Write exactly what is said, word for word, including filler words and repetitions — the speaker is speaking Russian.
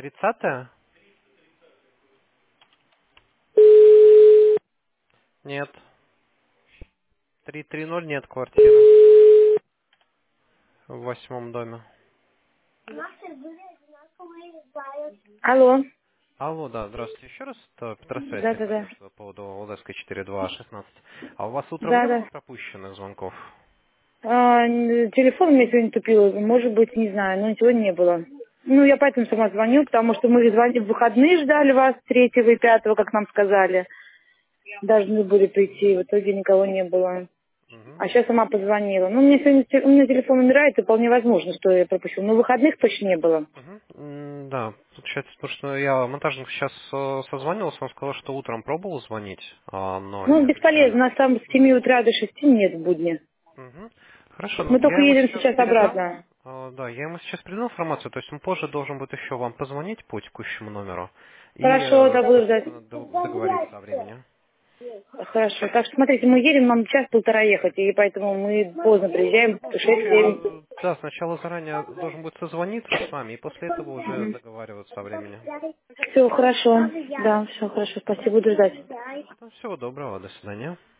тридцатое? Нет. триста тридцать нет квартиры. В восьмом доме. Алло. Алло, да, здравствуйте. Еще раз, это Петросвязь, Да-да-да. звоню, что по поводу Олдовской четыре два шестнадцать. А у вас утром не было Да-да. пропущенных звонков? А, н- телефон у меня сегодня тупил. Может быть, не знаю, но сегодня не было. Ну, я поэтому сама звоню, потому что мы звонили в выходные, ждали вас третьего и пятого, как нам сказали. Должны были прийти, в итоге никого не было. Угу. А сейчас сама позвонила. Ну, мне сегодня те- у меня телефон умирает, и вполне возможно, что я пропустила. Но выходных точно не было. Угу. Да, получается, потому что я монтажник сейчас э, созванивался, он сказал, что утром пробовал звонить, а, но не Ну, бесполезно, отвечали. у нас там с семи утра до шести нет в будни. Угу. Хорошо, ну Мы я только ему едем сейчас сейчас передам. обратно. э, Да, я ему сейчас передам информацию, то есть он позже должен будет еще вам позвонить по текущему номеру и, Хорошо, э, да, буду ждать. соответственно, д- договориться о времени. Хорошо. Так что, смотрите, мы едем, нам час-полтора ехать, и поэтому мы поздно приезжаем, В любом случае, шесть-семь. э, да, сначала заранее должен будет созвониться с вами, и после этого уже договариваться о времени. Все хорошо. Да, все хорошо. Спасибо, буду ждать. Всего доброго, до свидания.